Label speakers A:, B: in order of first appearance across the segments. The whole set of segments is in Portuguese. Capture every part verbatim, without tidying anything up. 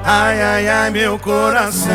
A: Ai, ai, ai, meu coração.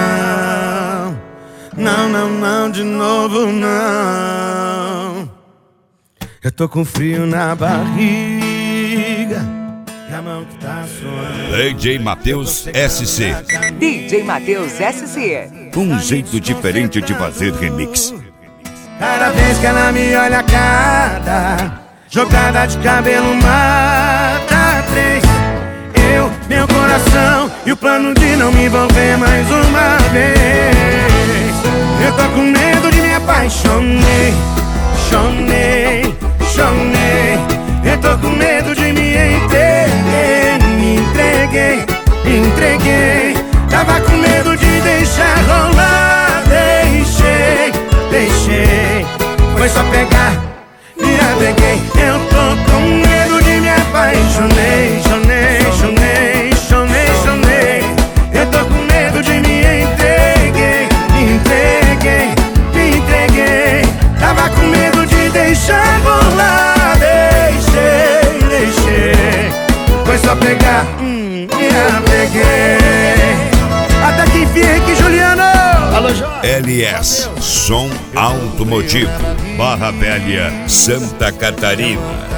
A: Não, não, não, de novo não. Eu tô com frio na barriga e a mão que tá suando.
B: D J Matheus S C.
C: D J Matheus S C.
B: Um jeito diferente de fazer remix.
A: Cada vez que ela me olha, cada jogada de cabelo mata três. Eu, meu coração e o plano de não me envolver mais uma vez. Eu tô com medo de me apaixonei, chonei, chonei. Eu tô com medo de me entreguei, me entreguei, me entreguei. Tava com medo de deixar rolar, deixei, deixei. Foi só pegar, me apeguei. Eu tô com medo de me apaixonei, chonei, chonei, chonei, chonei. Eu tô com medo de me entreguei, me entreguei, me entreguei. Tava com medo de deixar rolar, deixei, deixei. Foi só pegar, hum, me apeguei. Até que enfim, Henrique Juliano. Alô, Jorge.
B: L S Som Automotivo, Barra Velha, Santa Catarina.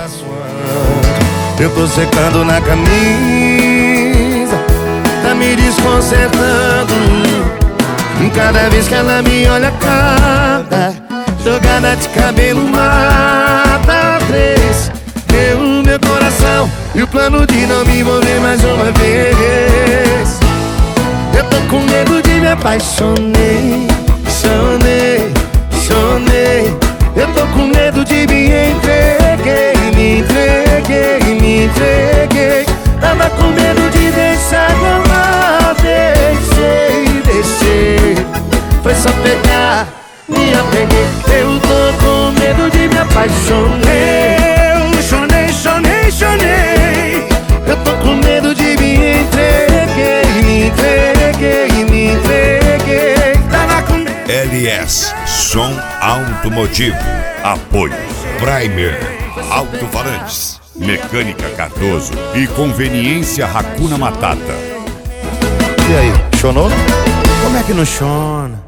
A: Eu tô secando na camisa, tá me desconcertando. Cada vez que ela me olha, cada jogada de cabelo mata três. Eu, meu coração e o plano de não me envolver mais uma vez. Eu tô com medo de me apaixonei, chonei, chonei. Eu tô com medo de me entreguei, me entreguei, me entreguei. Tava com medo de deixar rolar, deixei, deixei. Foi só pegar, me apeguei. Eu tô com medo de me apaixonei. Eu chonei, chonei, chonei. Eu tô com medo de me entreguei, me entreguei, me entreguei. Tava com medo.
B: L S Som Automotivo. Apoio Primer Alto-Falantes, Mecânica Cardoso e Conveniência Hakuna Matata.
A: E aí, chonou? Como é que não chona?